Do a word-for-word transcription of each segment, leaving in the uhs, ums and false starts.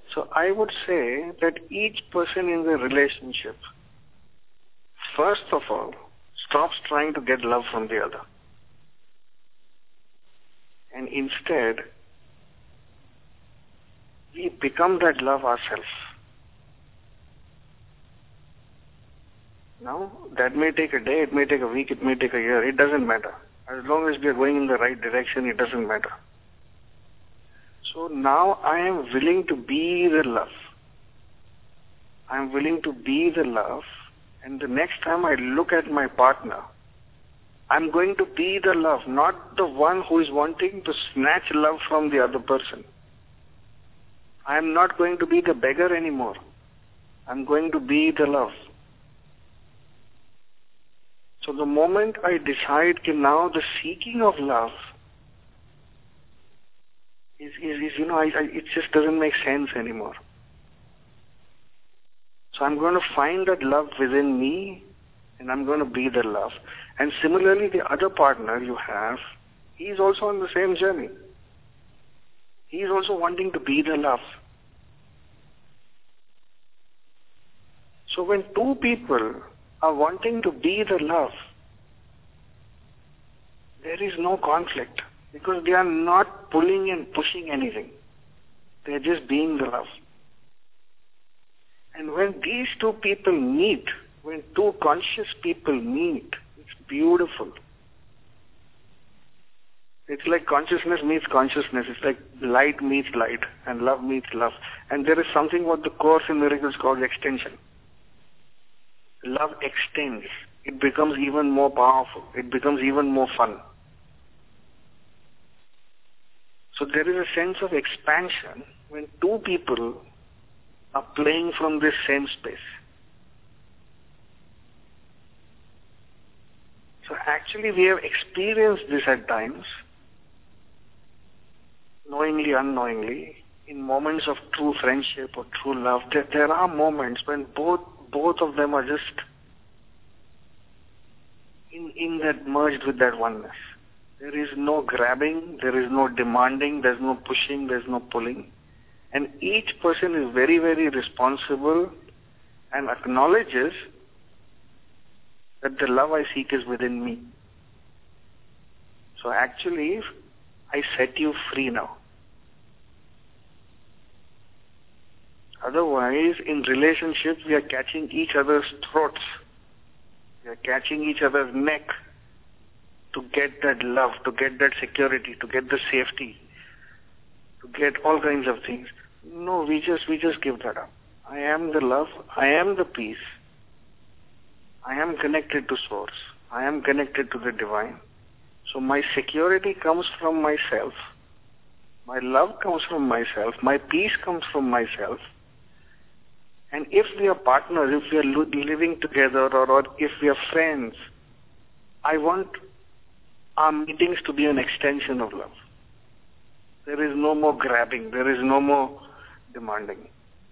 So I would say that each person in the relationship, first of all, stops trying to get love from the other. And instead, we become that love ourselves. Now, that may take a day, it may take a week, it may take a year, it doesn't matter. As long as we are going in the right direction, it doesn't matter. So now I am willing to be the love. I am willing to be the love, and the next time I look at my partner, I'm going to be the love, not the one who is wanting to snatch love from the other person. I am not going to be the beggar anymore. I'm going to be the love. So the moment I decide that now the seeking of love is, is, is you know, I, I, it just doesn't make sense anymore. So I'm going to find that love within me, and I'm going to be the love. And similarly, the other partner you have, he's also on the same journey. He's also wanting to be the love. So when two people are wanting to be the love, there is no conflict because they are not pulling and pushing anything. They are just being the love. And when these two people meet, when two conscious people meet, it's beautiful. It's like consciousness meets consciousness. It's like light meets light and love meets love. And there is something what the Course in Miracles calls extension. Love extends. It becomes even more powerful. It becomes even more fun. So there is a sense of expansion when two people are playing from this same space. So actually we have experienced this at times, knowingly, unknowingly, in moments of true friendship or true love. There, there are moments when both both of them are just in, in that merged with that oneness. There is no grabbing, there is no demanding, there's no pushing, there's no pulling. And each person is very, very responsible and acknowledges that the love I seek is within me. So actually, I set you free now. Otherwise, in relationships, we are catching each other's throats. We are catching each other's neck to get that love, to get that security, to get the safety, to get all kinds of things. No, we just we just give that up. I am the love. I am the peace. I am connected to Source. I am connected to the Divine. So my security comes from myself. My love comes from myself. My peace comes from myself. And if we are partners, if we are living together, or, or if we are friends, I want our meetings to be an extension of love. There is no more grabbing. There is no more demanding.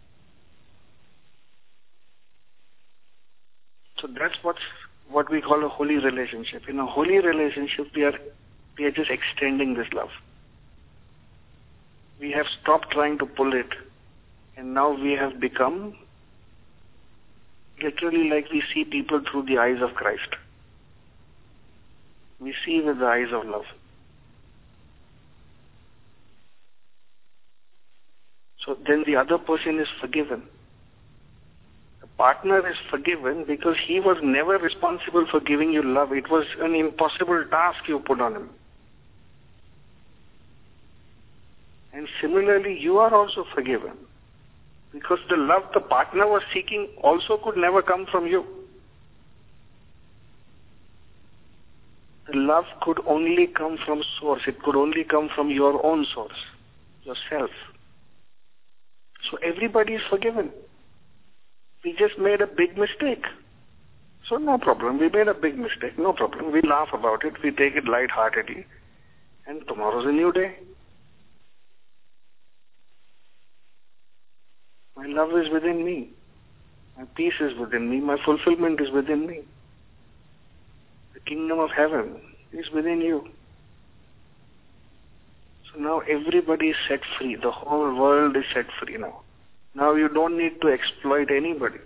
So that's what's, what we call a holy relationship. In a holy relationship, we are, we are just extending this love. We have stopped trying to pull it, and now we have become literally like we see people through the eyes of Christ. We see with the eyes of love. So then the other person is forgiven. The partner is forgiven because he was never responsible for giving you love. It was an impossible task you put on him. And similarly, you are also forgiven because the love the partner was seeking also could never come from you. The love could only come from Source. It could only come from your own source, yourself. So everybody is forgiven. We just made a big mistake. So no problem. We made a big mistake. No problem. We laugh about it. We take it lightheartedly. And tomorrow's a new day. My love is within me. My peace is within me. My fulfillment is within me. The kingdom of heaven is within you. So now everybody is set free. The whole world is set free now. Now you don't need to exploit anybody.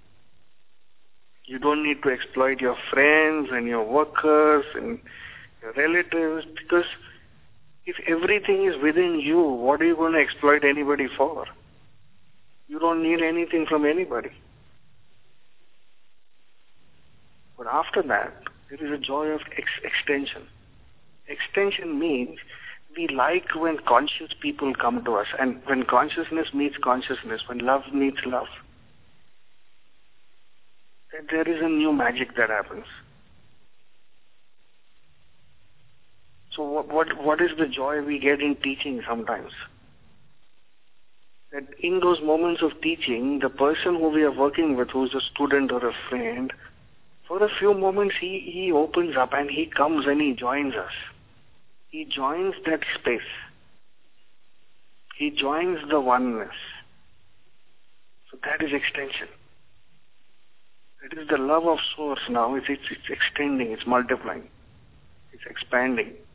You don't need to exploit your friends and your workers and your relatives, because if everything is within you, what are you going to exploit anybody for? You don't need anything from anybody. But after that, there is a joy of ex- extension. Extension means we like when conscious people come to us, and when consciousness meets consciousness, when love meets love, then there is a new magic that happens. So what, what, what is the joy we get in teaching sometimes? That in those moments of teaching, the person who we are working with, who is a student or a friend, for a few moments he, he opens up and he comes and he joins us. He joins that space. He joins the oneness. So that is extension. That is the love of source now. It's, it's, it's extending, it's multiplying, it's expanding.